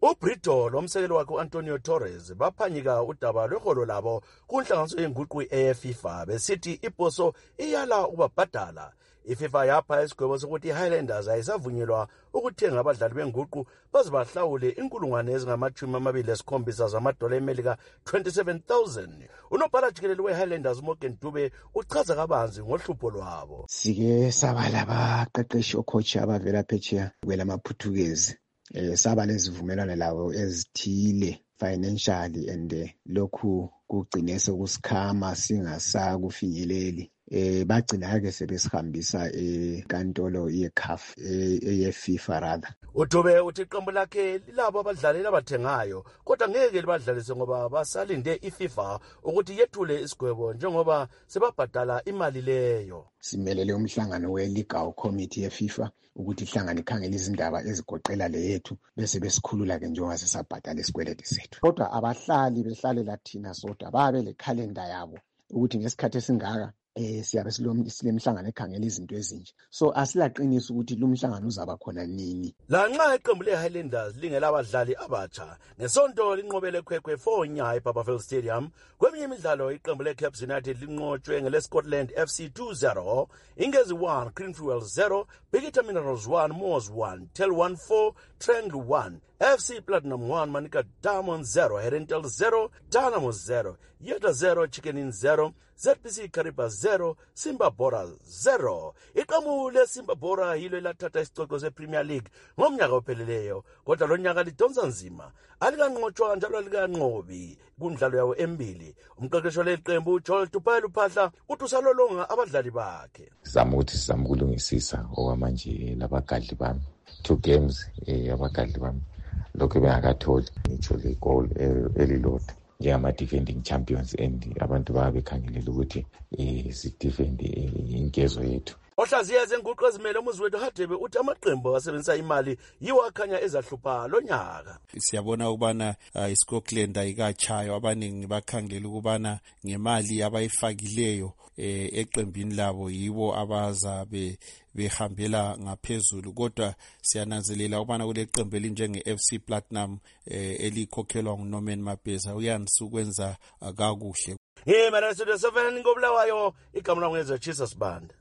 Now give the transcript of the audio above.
uBrito lomsekeli wakhe uAntonio Torres baphanyika udaba lweholo labo kunhlanganiso yenguqu eFIFA besithi iposo iyala ukubabhadala. iFIFA yapha isigwebo sokuthi iHighlanders ayisavunyelwa ukuthenga abadlali benguqu baze bahlawule inkulungwane ezingama-27 zamadola eMelika 27,000. Unobhala jikelele weHighlanders Morgan Dube uchaza kabanzi ngohlupho lwabo. Sike saba labaqeqeshi ocoach abavela phetsheya kwelamaPhuthukezi. Saba lezivumelwano labo ezithile financially and lokhu kugcine sekusikhama singasakufinyeleli. Bagcina ke sebesihambisa enkantolo yeCAF eyeFIFA rather. uDube uthi iqembu lakhe lilabo abadlali abathengayo kodwa ngeke libadlalise ngoba basalinde iFIFA ukuthi yethule isigwebo njengoba sebabhadala imali leyo. Simelele umhlangano we-legal committee yeFIFA ukuthi ihlangane ikhangele izindaba ezigoqela leyethu bese besikhulula ke njengoba sesabhadala isikweleti sethu. Kodwa abahlali behlalela thina sodwa babe le calendar yabo ukuthi ngesikhathi esingaka siyabe silemhlangano ekhangela izinto ezinje. So asilaqinisa ukuthi lo mhlangano uzaba khona nini. Lanxa iqembu leHighlanders lingela abadlali abatsha ngesonto linqobele khwekhwe 4 nya eBarberville Stadium. Kweminye imidlalo iqembu leCaps United linqotshwe ngeleScotland FC 2-0, Ingezi 1, Greenfield 0, Bigita Minerals 1, Moors 1, Tel 1 4, Triangle 1, FC Platinum 1, Manica Diamond 0, Herentel 0, Dynamo 0, Yeta 0, Chicken Inn 0, ZPC Kariba 0, Simba Bora 0. Iqembu leSimba Bora yilo elathatha isicoco sePremier League ngomnyaka opheleleyo, kodwa lo nyaka lidonsa nzima. Alikanqotshwa njalo alikanqobi kumdlalo yawo embili. Umqeqeshi leqembu Joel Tupelo Phahla uthi usalolonga abadlali bakhe. Sizama ukulungisisa okwamanje labagadli bami. 2 games abagadli bami lokho bengakatholi ngitsho le goal elilodwa njengama-defending champions and abantu babekhangelela ukuthi si-defend inkezo yethu. Ohlaziya zenguqu ezimele umuzi wethu Hadebe uthi amaqembu asebenzisa imali yiwo akhanya ezahlupha lo nyaka. Siyabona ukubana iScotland ayikachayo, abaningi bakhangela ukubana ngemali abayifakileyo eqembini labo yibo abaza behambela ngaphezulu, kodwa siyananzelela ukubana kule qembu elinjenge-FC Platinum elikhokhelwa nguNorman Mapesa uyanisa ukwenza kakuhle. Ngimana Studio 7 ngobulawayo igama langu ngeze Jesus Band.